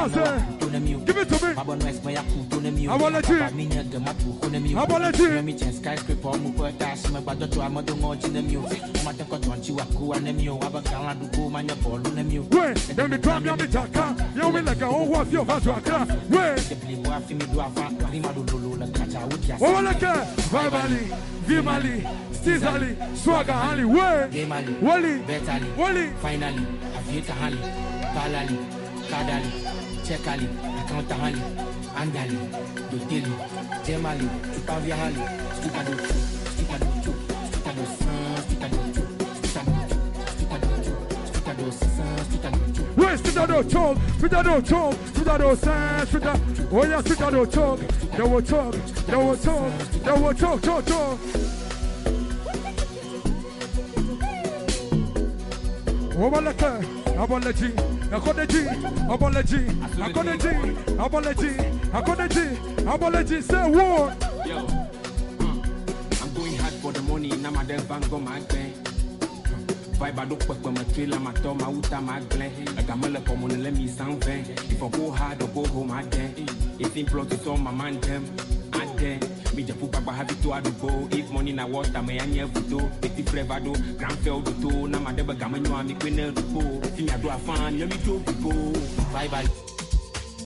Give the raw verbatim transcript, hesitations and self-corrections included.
Give it to me. I want to let I want to let you. Wait, then the drum, you're the jacka. You will like a whole walk your fast to a car. Wait. Oh, like a Vivali, Vimali, Stizali, Swagger, Hali, Wait. Wally, Wally, finally, Avieta Hali, Palali, Kadali, Chekali, Akanta Hali, Andali, Doteli, Jemali, Tupavia Hali, Stikado, Stikado, Stikado, Stikado, Stikado, Stikado, Where's Stikado Chog, Stikado Chog, Stikado Sans, Stikado, oh yeah, Stikado Chog, they will talk, they will talk, they will talk, talk, talk. Obalaka, Abology, Akoneji, Abology, Akoneji, Abology, Akoneji, Abology, say what? Yo, uh, I'm going hard for the money, now my dev bank go my bank. Vibe I don't work with my trailer, my tom, my uta, my glen. I got my left on let me sound vain. If I go hard or go home, I den. If in plot is on my man, them, I den. Me just put back have it to go. If money na water, me I never do. If it forever do, grand fell the toe. Now my devil gamma, you are me queen of the go. If you do a fan, let me do go. Bye bye.